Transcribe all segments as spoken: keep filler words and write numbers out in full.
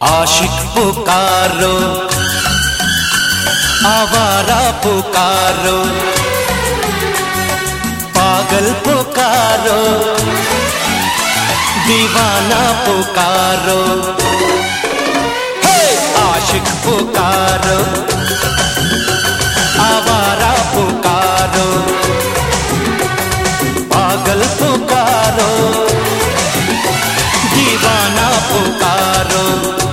आशिक पुकारो, आवारा पुकारो, पागल पुकारो, दीवाना पुकारो। हे! आशिक पुकारो, आवारा पुकारो, पागल पुकारो, दीवाना पुकारो।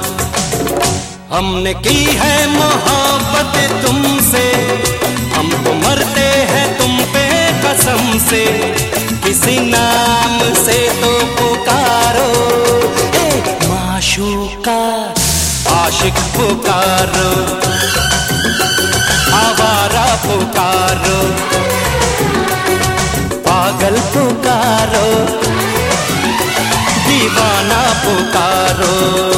हमने की है मोहब्बत तुमसे, हम तो मरते हैं तुम पे कसम से। किसी नाम से तो पुकारो, ए माशूका। आशिक पुकारो, आवारा पुकारो, पागल पुकारो, दीवाना पुकारो।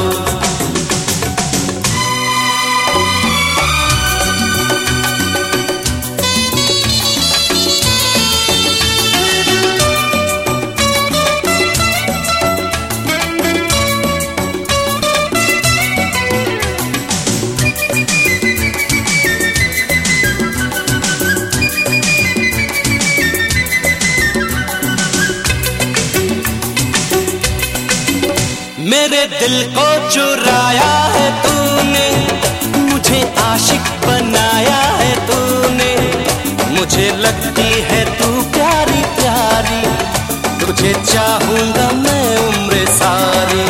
मेरे दिल को चुराया है तूने, मुझे आशिक बनाया है तूने। मुझे लगती है तू प्यारी प्यारी, तुझे चाहूंगा मैं उम्र सारी।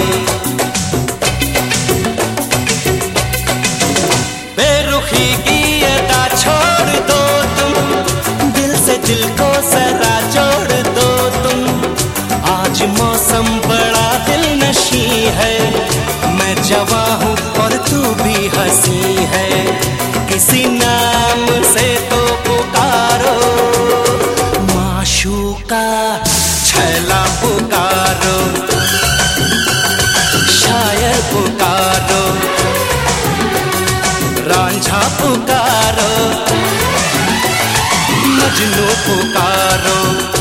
बेरुखी की अदा छोड़ दो तुम, दिल से दिल को जरा जोड़ दो तुम। आज मौसम बड़ा दिल नशी है, मैं जवां हूँ और तू भी हंसी है। किसी नाम से तो पुकारो, माशूका। छैला पुकारो, शायर पुकारो, रांझा पुकारो, मजनू पुकारो।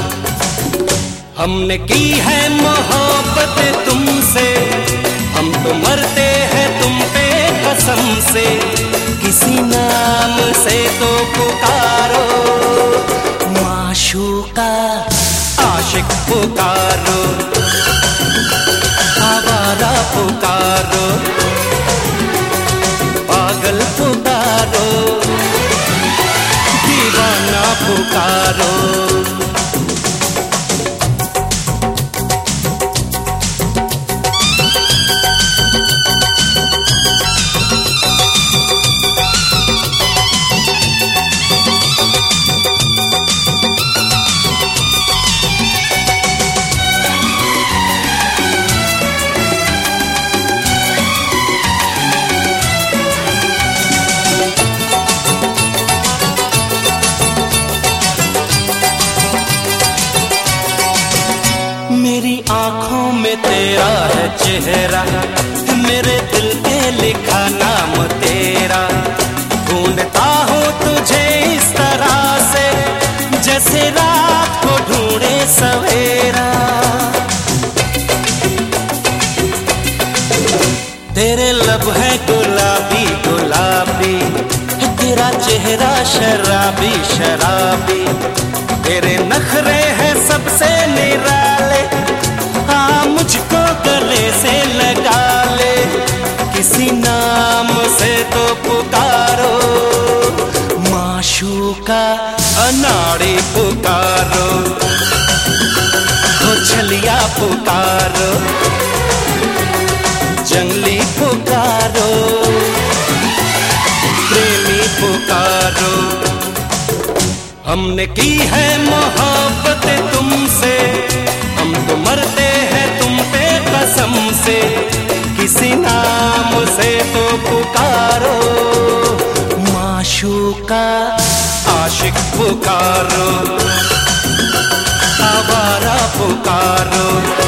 हमने की है मोहब्बत तुमसे, हम तो मरते हैं तुम पे कसम से। किसी नाम से तो पुकारो, माशूका। आशिक पुकारो, आवारा पुकारो, पागल पुकारो, दीवाना पुकारो। मेरी आंखों में तेरा है चेहरा, मेरे दिल पे लिखा नाम तेरा। ढूंढता हूँ तुझे इस तरह से, जैसे रात को ढूंढे सवेरा। तेरे लब है गुलाबी गुलाबी, तेरा चेहरा शराबी शराबी। तेरे नखरे हैं सबसे निराले, हाँ मुझको गले से लगा ले। किसी नाम से तो पुकारो, माशूका। अनाड़ी पुकारो, हो छलिया पुकारो, जंगली पुकारो, प्रेमी पुकारो। हमने की है मोहब्बत तुमसे, हम तो मरते हैं तुम पे कसम से। किसी नाम से तो पुकारो, माशूका। आशिक पुकारो, आवारा पुकारो,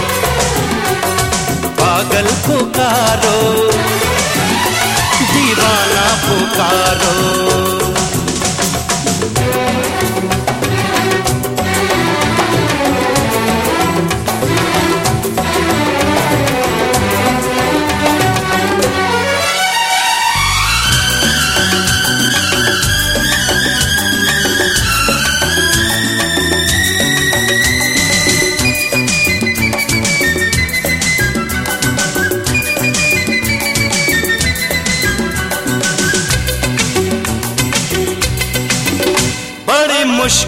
पागल पुकारो, दीवाना पुकारो।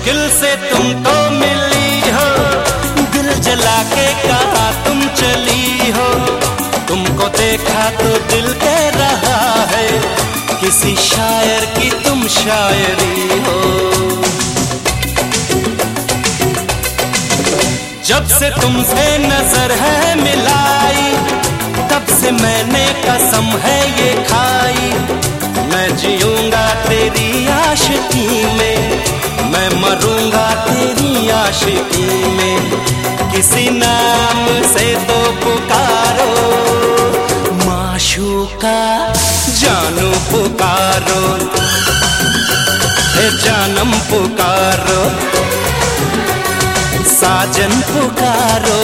मुश्किल से तुम तो मिली हो, दिल जला के कहा तुम चली हो। तुमको देखा तो दिल कह रहा है, किसी शायर की तुम शायरी हो। जब से तुमसे नजर है मिलाई, तब से मैंने कसम है ये खाई, मैं जीऊंगा तेरी आशिकी में, मैं मरूंगा तेरी आशिकी में। किसी नाम से तो पुकारो माशूका, जानू पुकारो, हे जानम पुकारो, साजन पुकारो,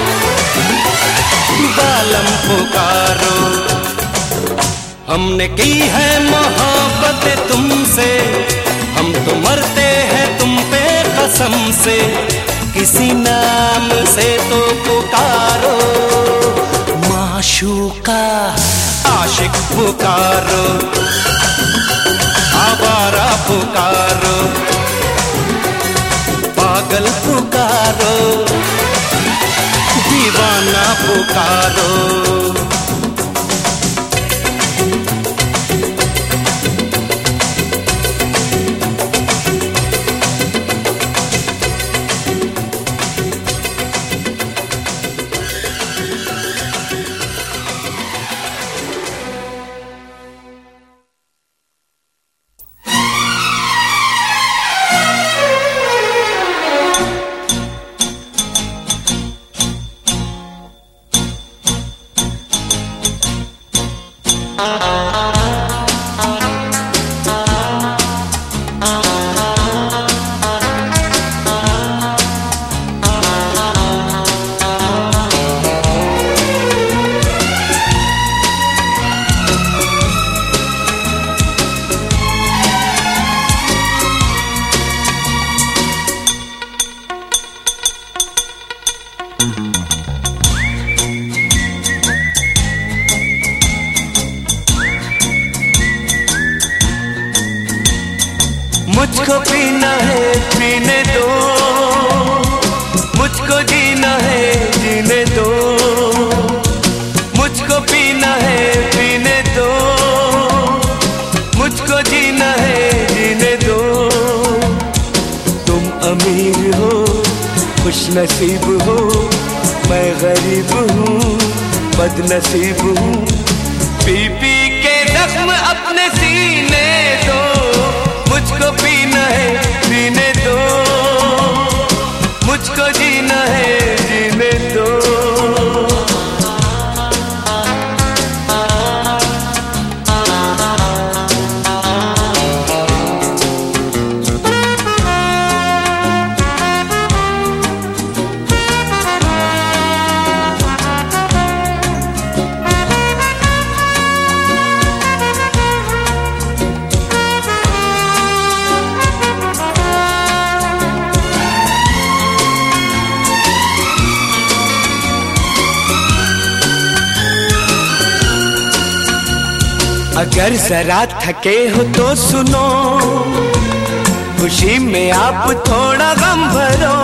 बालम पुकारो। हमने की है मोहब्बत तुमसे, हम तो मरते हैं तुम पे कसम से। किसी नाम से तो पुकारो माशूका, आशिक पुकारो, आवारा पुकारो, पागल पुकारो, दीवाना पुकारो। मुझको पीना है पीने दो, मुझको जीना है जीने दो, मुझको पीना है पीने दो, मुझको जीना है जीने दो। तुम अमीर हो खुश नसीब हो, मैं गरीब हूँ बदनसीब हूँ। पी पी के जख्म अपने सीने दो, मुझको पीना है पीने दो, मुझको जीना है जीने दो। अगर जरा थके हो तो सुनो, खुशी में आप थोड़ा गम भरो।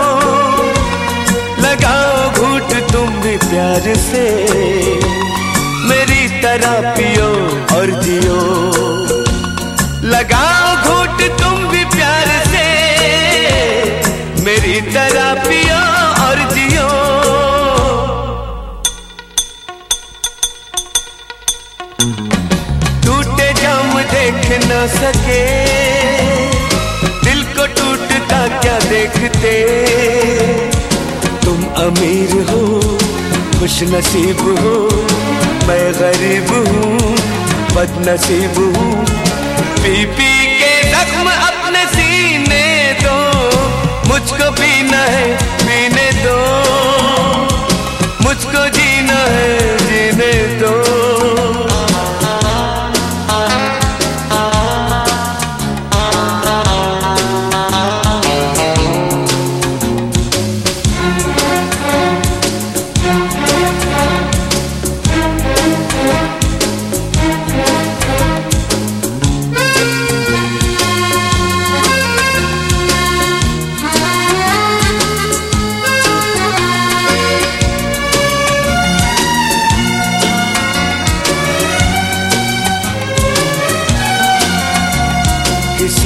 लगाओ घूंट तुम भी प्यार से, मेरी तरह पियो और जियो। लगाओ घूंट तुम भी प्यार से, मेरी तरह पियो और जियो। टूटे जाम देख न सके, दिल को टूटता क्या देखते। तुम अमीर हो खुश नसीब हो, मैं गरीब हूँ बदनसीब हूँ। पी पी के जख्म अपने सीने दो, मुझको पीना है पीने दो, मुझको जीना है जीने दो।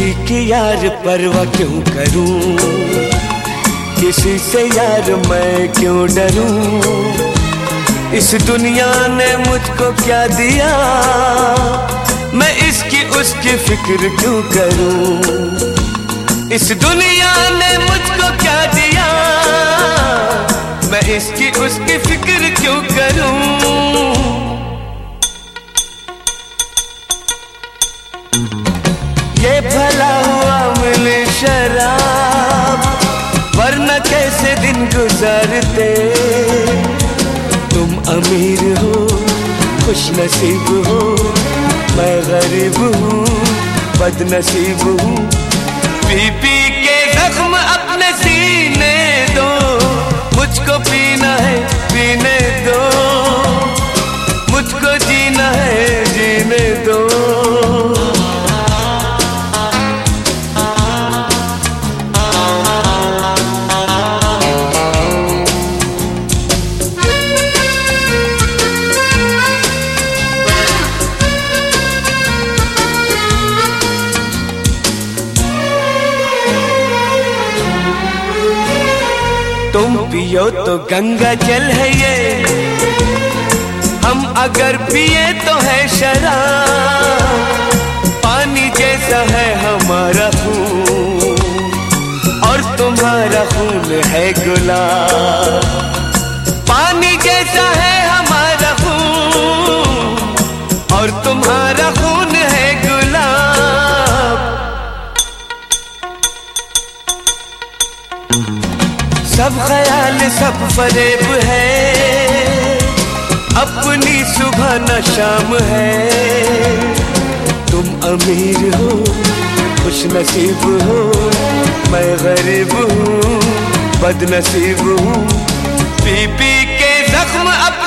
किसी की यार परवाह क्यों करूं, किसी से यार मैं क्यों डरूं। इस दुनिया ने मुझको क्या दिया, मैं इसकी उसकी फिक्र क्यों करूं। इस दुनिया ने मुझको क्या दिया, मैं इसकी उसकी फिक्र क्यों करूं। ये भला हुआ मिले शराब, वरना कैसे दिन गुजारते। तुम अमीर हो खुश नसीब हो, मैं गरीब हूँ बदनसीब हूँ। पी पी के जख्म अपने सीने दो, मुझको पीना है पीने दो, मुझको जीना है जीने दो। तुम पियो तो गंगा जल है ये, हम अगर पिए तो है शराब। पानी जैसा है हमारा खून और तुम्हारा खून है गुलाब। पानी जैसा है हमारा खून और तुम्हारा खून है गुलाब। सब ख्याल सब फरेब है, अपनी सुबह न शाम है। तुम अमीर हो खुश नसीब हो, मैं गरीब हूँ बदनसीब हूँ। पी पी के जख्म